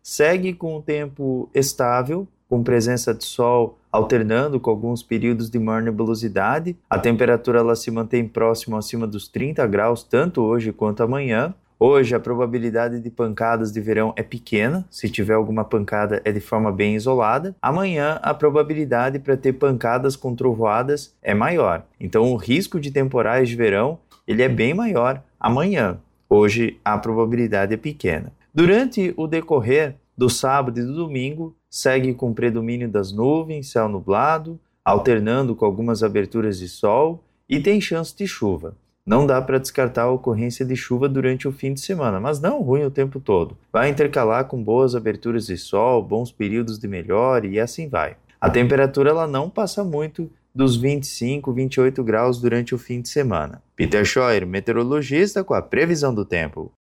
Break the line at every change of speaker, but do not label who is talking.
segue com o tempo estável, com presença de sol alternando com alguns períodos de maior nebulosidade. A temperatura ela se mantém próximo acima dos 30 graus, tanto hoje quanto amanhã. Hoje a probabilidade de pancadas de verão é pequena, se tiver alguma pancada é de forma bem isolada. Amanhã a probabilidade para ter pancadas com trovoadas é maior. Então o risco de temporais de verão ele é bem maior amanhã. Hoje a probabilidade é pequena. Durante o decorrer do sábado e do domingo, segue com predomínio das nuvens, céu nublado, alternando com algumas aberturas de sol e tem chance de chuva. Não dá para descartar a ocorrência de chuva durante o fim de semana, mas não ruim o tempo todo. Vai intercalar com boas aberturas de sol, bons períodos de melhora e assim vai. A temperatura ela não passa muito dos 25, 28 graus durante o fim de semana. Peter Scheuer, meteorologista, com a previsão do tempo.